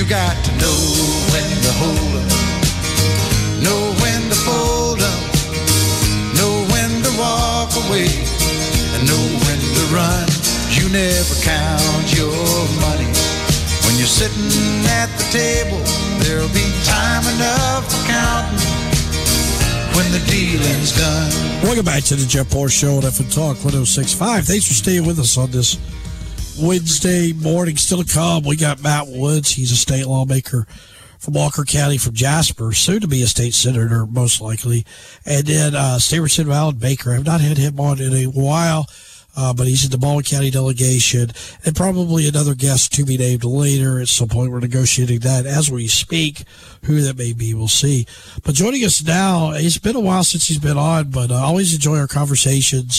You got to know when to hold 'em, know when to fold 'em, know when to walk away, and know when to run. You never count your money. When you're sitting at the table, there'll be time enough for counting when the dealing's done. Welcome back to the Jeff Moore Show on FM Talk 106.5. Thanks for staying with us on this Wednesday morning. Still to come, we got Matt Woods. He's a state lawmaker from Walker County, from Jasper, soon to be a state senator, most likely. And then State Representative Alan Baker. I've not had him on in a while, but he's in the Baldwin County delegation, and probably another guest to be named later. At some point, we're negotiating that as we speak. Who that may be, we'll see. But joining us now, it's been a while since he's been on, but I always enjoy our conversations.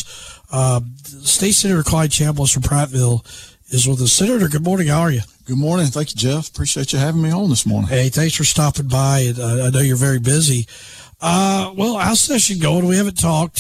State Senator Clyde Chambliss from Prattville is with us. Senator, good morning. How are you? Good morning. Thank you, Jeff. Appreciate you having me on this morning. Hey, thanks for stopping by. And, I know you're very busy. Well, how's session going? We haven't talked.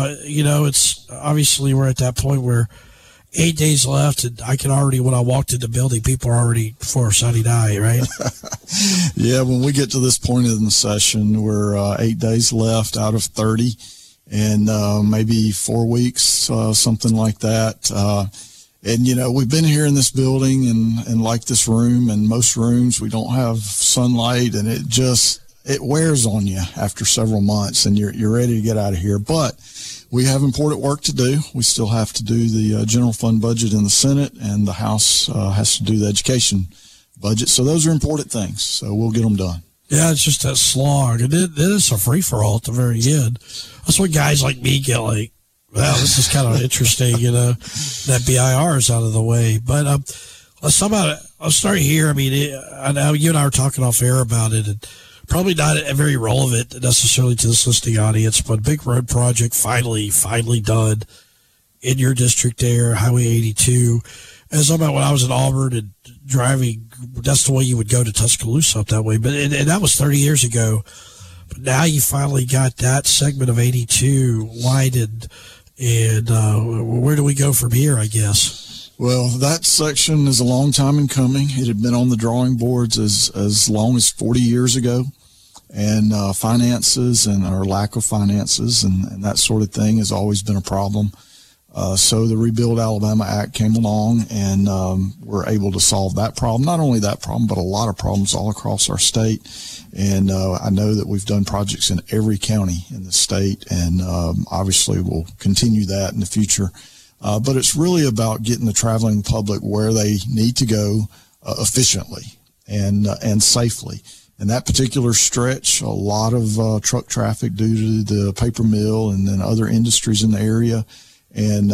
It's obviously we're at that point where 8 days left, and I can already, when I walked in the building, people are already for sunny night, right? Yeah, when we get to this point in the session, we're 8 days left out of 30, and maybe 4 weeks, something like that. And, we've been here in this building and like this room and most rooms, we don't have sunlight, and it wears on you after several months, and you're ready to get out of here. But we have important work to do. We still have to do the general fund budget in the Senate, and the House has to do the education budget. So those are important things. So we'll get them done. Yeah, it's just that slog. And it is a free-for-all at the very end. That's what guys like me get like, wow, this is kind of interesting, that BIR is out of the way. But let's talk about it. I'll start here. I mean, I know you and I were talking off air about it, and probably not very relevant necessarily to this listening audience, but a big road project finally done in your district there, Highway 82. And it's about when I was in Auburn and driving, that's the way you would go to Tuscaloosa up that way. But and that was 30 years ago. But now you finally got that segment of 82 widened. And where do we go from here, I guess? Well, that section is a long time in coming. It had been on the drawing boards as long as 40 years ago. And finances and our lack of finances and that sort of thing has always been a problem. So the Rebuild Alabama Act came along, and we're able to solve that problem. Not only that problem, but a lot of problems all across our state. And I know that we've done projects in every county in the state, and obviously we'll continue that in the future. But it's really about getting the traveling public where they need to go efficiently and safely. And that particular stretch, a lot of truck traffic due to the paper mill and then other industries in the area. And,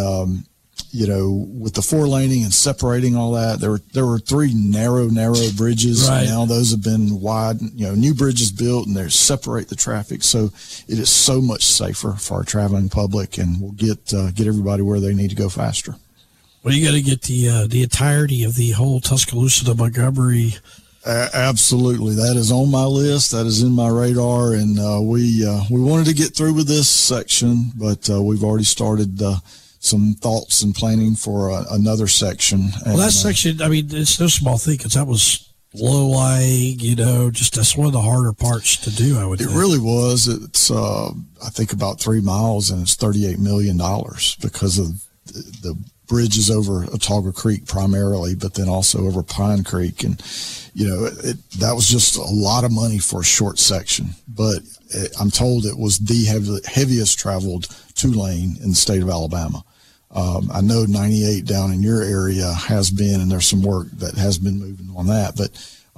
with the 4-laning and separating all that, there were 3 narrow bridges. Right. Now those have been wide, new bridges built, and they separate the traffic. So it is so much safer for our traveling public, and we'll get everybody where they need to go faster. Well, you got to get the entirety of the whole Tuscaloosa to Montgomery. Absolutely. That is on my list. That is in my radar. And we wanted to get through with this section, but we've already started some thoughts and planning for another section. Well, that section, I mean, it's no small thing, because that was low-lying, just that's one of the harder parts to do, I would think. It really was. It's, I think, about 3 miles, and it's $38 million because of the bridges over Autauga Creek primarily, but then also over Pine Creek. And, that was just a lot of money for a short section. But I'm told it was the heaviest traveled 2-lane in the state of Alabama. I know 98 down in your area has been, and there's some work that has been moving on that. But,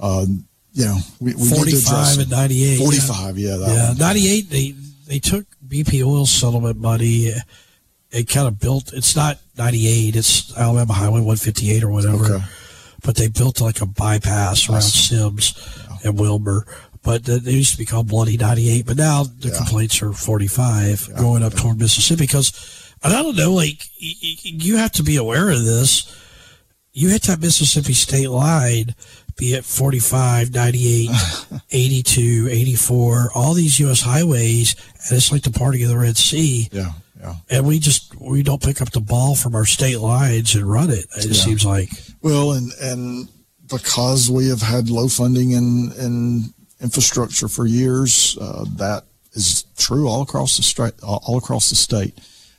we 45 and 98. 45, yeah. 98, they took BP Oil settlement money. It kind of built, it's not 98, it's Alabama Highway 158 or whatever. Okay. But they built like a bypass around Sims and Wilbur. But they used to be called Bloody 98. But now the complaints are 45 going up toward Mississippi. Because, I don't know, you have to be aware of this. You hit that Mississippi state line, be it 45, 98, 82, 84, all these U.S. highways, and it's like the party of the Red Sea. Yeah. And we don't pick up the ball from our state lines and run it. It seems like. Well, and because we have had low funding in infrastructure for years, that is true all across the state.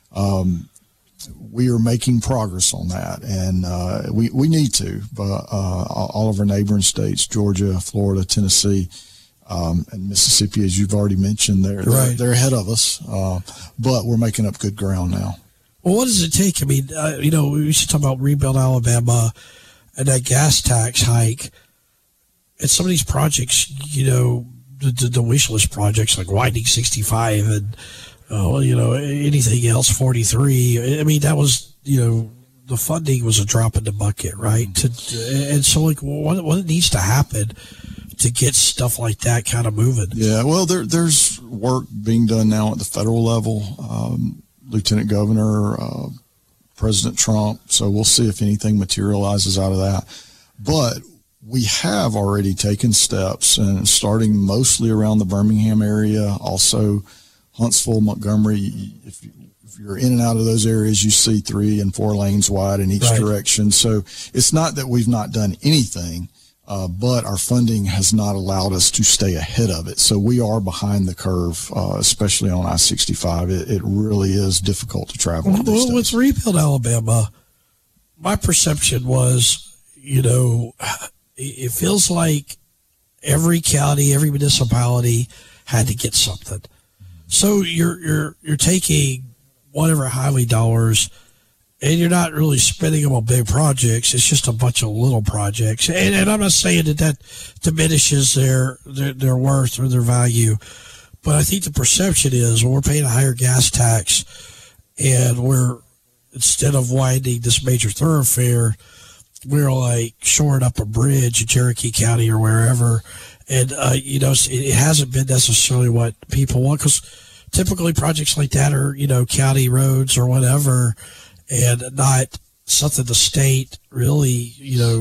We are making progress on that, and we need to. But all of our neighboring states, Georgia, Florida, Tennessee, and Mississippi, as you've already mentioned, they're ahead of us. But we're making up good ground now. Well, what does it take? I mean, we should talk about Rebuild Alabama and that gas tax hike. And some of these projects, the wish list projects like widening 65 and anything else, 43. I mean, that was, the funding was a drop in the bucket, right? And so, like, what needs to happen to get stuff like that kind of moving? Yeah, well, there's work being done now at the federal level. Lieutenant Governor, President Trump. So we'll see if anything materializes out of that. But we have already taken steps, and starting mostly around the Birmingham area, also Huntsville, Montgomery. If you're in and out of those areas, you see 3 and 4 lanes wide in each direction. So it's not that we've not done anything, but our funding has not allowed us to stay ahead of it. So we are behind the curve, especially on I-65. It really is difficult to travel. Well, with Rebuild Alabama, my perception was, it feels like every county, every municipality had to get something. So you're taking whatever highway dollars, and you're not really spending them on big projects. It's just a bunch of little projects. And I'm not saying that diminishes their worth or their value, but I think the perception is when we're paying a higher gas tax and instead of widening this major thoroughfare, we're like shoring up a bridge in Cherokee County or wherever. And, it hasn't been necessarily what people want, because typically projects like that are, county roads or whatever, and not something the state really,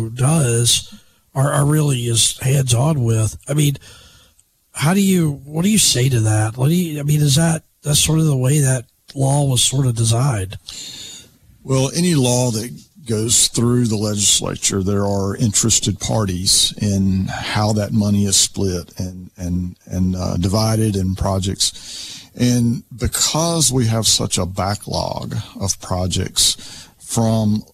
does or really is hands-on with. I mean, what do you say to that? That's sort of the way that law was sort of designed? Well, any law that goes through the legislature, there are interested parties in how that money is split and divided in projects. And because we have such a backlog of projects from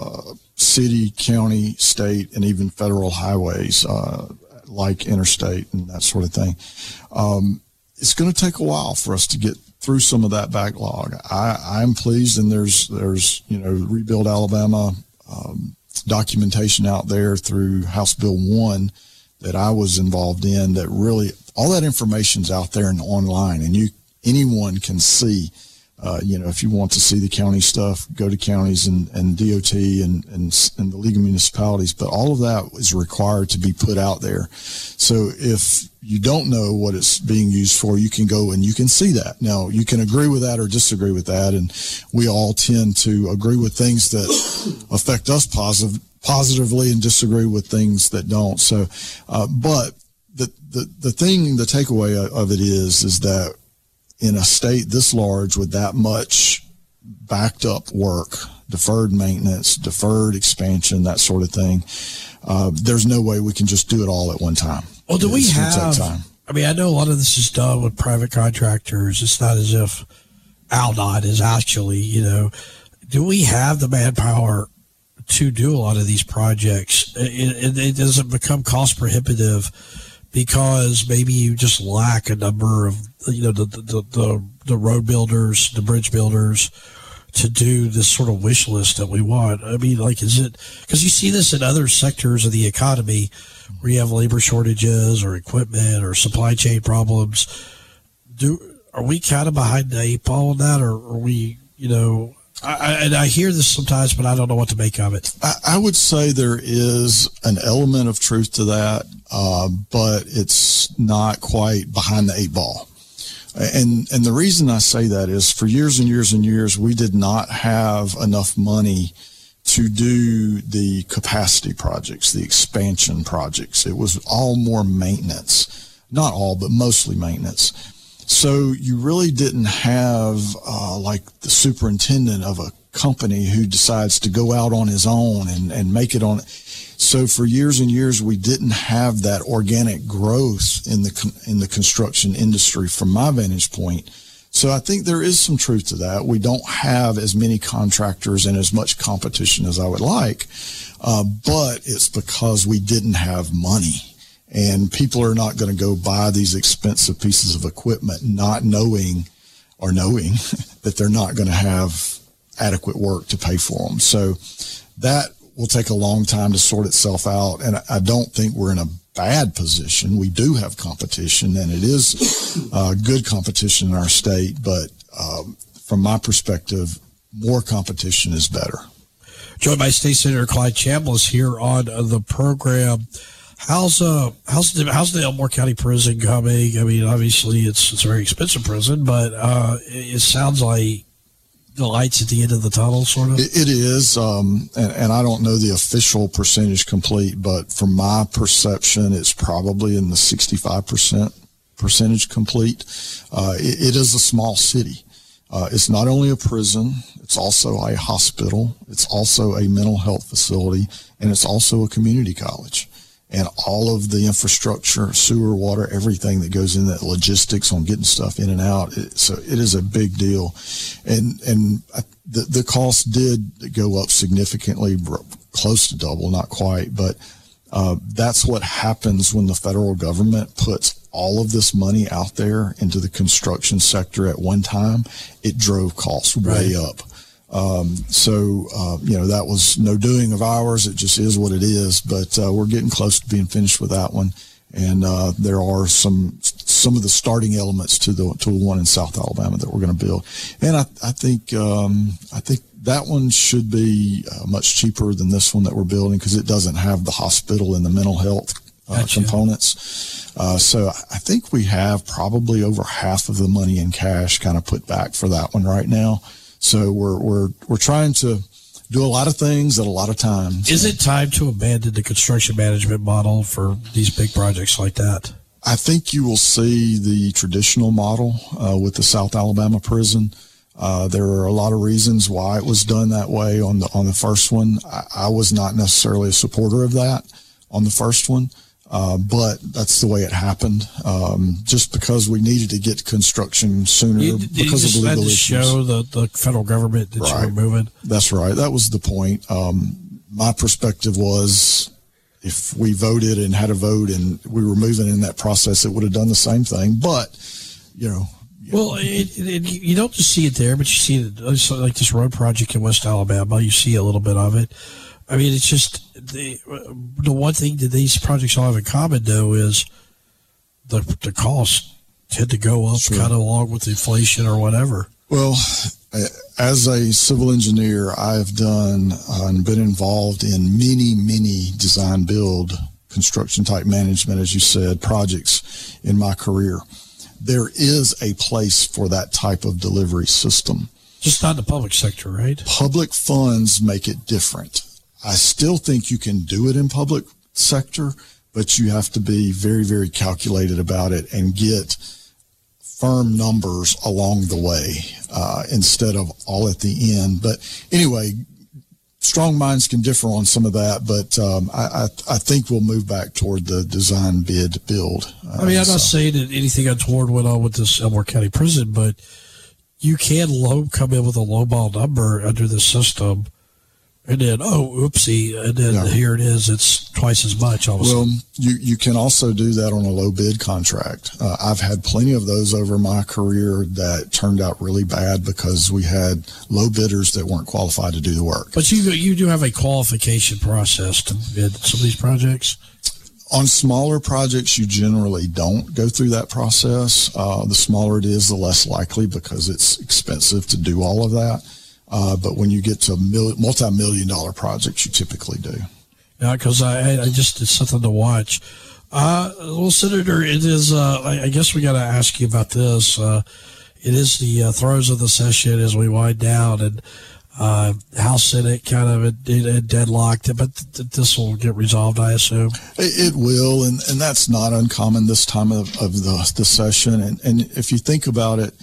city, county, state, and even federal highways, like interstate and that sort of thing, it's going to take a while for us to get through some of that backlog. I'm pleased, and there's Rebuild Alabama documentation out there through House Bill 1 that I was involved in, that really all that information's out there and online, and anyone can see. If you want to see the county stuff, go to counties and DOT and the League of Municipalities. But all of that is required to be put out there. So if you don't know what it's being used for, you can go and you can see that. Now, you can agree with that or disagree with that, and we all tend to agree with things that affect us positively and disagree with things that don't. So, but the takeaway of it is that in a state this large with that much backed up work, deferred maintenance, deferred expansion, that sort of thing, there's no way we can just do it all at one time. Well, do we have, I mean, I know a lot of this is done with private contractors. It's not as if ALDOT is actually, do we have the manpower to do a lot of these projects? It doesn't become cost prohibitive because maybe you just lack a number of, the road builders, the bridge builders to do this sort of wish list that we want. I mean, is it, because you see this in other sectors of the economy where you have labor shortages or equipment or supply chain problems. Are we kind of behind the 8 ball on that, or are we, I hear this sometimes, but I don't know what to make of it. I would say there is an element of truth to that, but it's not quite behind the 8 ball. And the reason I say that is for years and years and years, we did not have enough money to do the capacity projects, the expansion projects. It was all more maintenance, not all, but mostly maintenance. So you really didn't have like the superintendent of a company who decides to go out on his own and make it on. So for years and years, we didn't have that organic growth in the construction industry from my vantage point. So I think there is some truth to that. We don't have as many contractors and as much competition as I would like, but it's because we didn't have money. And people are not going to go buy these expensive pieces of equipment not knowing that they're not going to have adequate work to pay for them. So that will take a long time to sort itself out. And I don't think we're in a bad position. We do have competition, and it is good competition in our state. But from my perspective, more competition is better. Joined by State Senator Clyde Chambliss here on the program. How's the Elmore County Prison coming? I mean, obviously it's a very expensive prison, but it sounds like the light's at the end of the tunnel, sort of. It is, and I don't know the official percentage complete, but from my perception, it's probably in the 65% percentage complete. It is a small city. It's not only a prison, it's also a hospital, it's also a mental health facility, and it's also a community college. And all of the infrastructure, sewer, water, everything that goes in that logistics on getting stuff in and out. So it is a big deal. And the cost did go up significantly, close to double, not quite. But that's what happens when the federal government puts all of this money out there into the construction sector at one time. It drove costs way up. That was no doing of ours. It just is what it is. But we're getting close to being finished with that one. And there are some of the starting elements to the one in South Alabama that we're going to build. And I think that one should be much cheaper than this one that we're building because it doesn't have the hospital and the mental health components. So I think we have probably over half of the money in cash kind of put back for that one right now. So we're trying to do a lot of things at a lot of times. Is it time to abandon the construction management model for these big projects like that? I think you will see the traditional model with the South Alabama prison. There are a lot of reasons why it was done that way on the first one. I was not necessarily a supporter of that on the first one. But that's the way it happened. Just because we needed to get construction sooner because of legal issues. Show the federal government that you were moving. That's right. That was the point. My perspective was if we voted and had a vote and we were moving in that process, it would have done the same thing. But, Well, you don't just see it there, but you see it like this road project in West Alabama. You see a little bit of it. I mean, it's just the one thing that these projects all have in common, though, is the costs tend to go up kind of along with inflation or whatever. Well, as a civil engineer, I have done and been involved in many design build construction type management, as you said, projects in my career. There is a place for that type of delivery system. Just not in the public sector, right? Public funds make it different. I still think you can do it in public sector, but you have to be very, very calculated about it and get firm numbers along the way instead of all at the end. But anyway, strong minds can differ on some of that, but I think we'll move back toward the design bid build. I'm not saying that anything untoward went on with this Elmore County Prison, but you can come in with a lowball number under the system. And then, oopsie, and then here it is. It's twice as much. Well, you can also do that on a low bid contract. I've had plenty of those over my career that turned out really bad because we had low bidders that weren't qualified to do the work. But you do have a qualification process to bid some of these projects? On smaller projects, you generally don't go through that process. The smaller it is, the less likely because it's expensive to do all of that. But when you get to multi-million-dollar projects, you typically do. Yeah, because it's something to watch. Well, Senator, it is. I guess we got to ask you about this. It is the throes of the session as we wind down, and House Senate kind of deadlocked, but this will get resolved, I assume. It will, and that's not uncommon this time of the session. And if you think about it,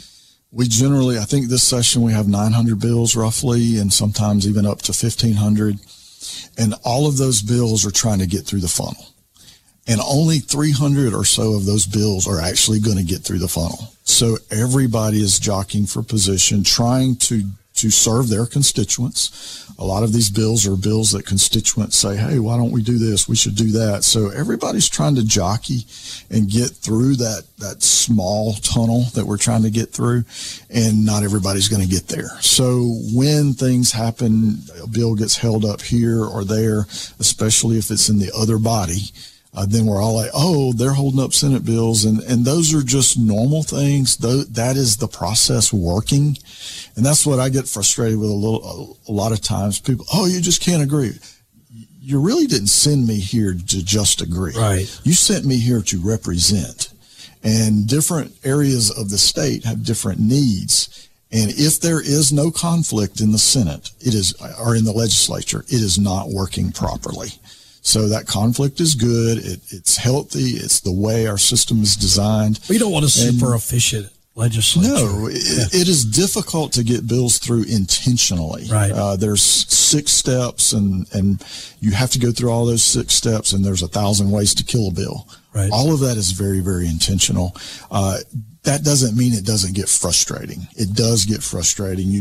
We generally, I think this session we have 900 bills roughly, and sometimes even up to 1,500. And all of those bills are trying to get through the funnel. And only 300 or so of those bills are actually going to get through the funnel. So everybody is jockeying for position, trying to serve their constituents. A lot of these bills are bills that constituents say, hey, why don't we do this? We should do that. So everybody's trying to jockey and get through that small tunnel that we're trying to get through, and not everybody's going to get there. So when things happen, a bill gets held up here or there, especially if it's in the other body, then we're all like, oh, they're holding up Senate bills. And those are just normal things. That is the process working. And that's what I get frustrated with a lot of times. People, oh, you just can't agree. You really didn't send me here to just agree. Right. You sent me here to represent. And different areas of the state have different needs. And if there is no conflict in the Senate, or in the legislature, it is not working properly. So that conflict is good. It's healthy. It's the way our system is designed. We don't want a super efficient legislature. No, it is difficult to get bills through intentionally. Right. There's 6 steps, and you have to go through all those 6 steps, and there's 1,000 ways to kill a bill. Right. All of that is very, very intentional. That doesn't mean it doesn't get frustrating. It does get frustrating.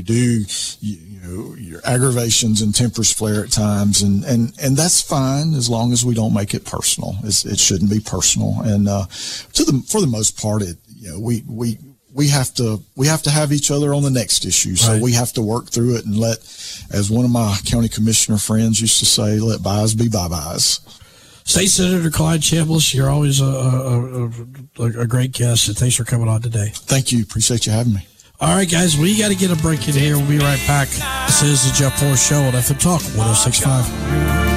Your aggravations and tempers flare at times, and that's fine as long as we don't make it personal. It shouldn't be personal. And for the most part, we have to have each other on the next issue. So right. We have to work through it and let, as one of my county commissioner friends used to say, let byes be bye-byes. State Senator Clyde Chambliss, you're always a great guest, and thanks for coming on today. Thank you. Appreciate you having me. All right, guys, we got to get a break in here. We'll be right back. This is the Jeff Forrest Show on FM Talk 106.5.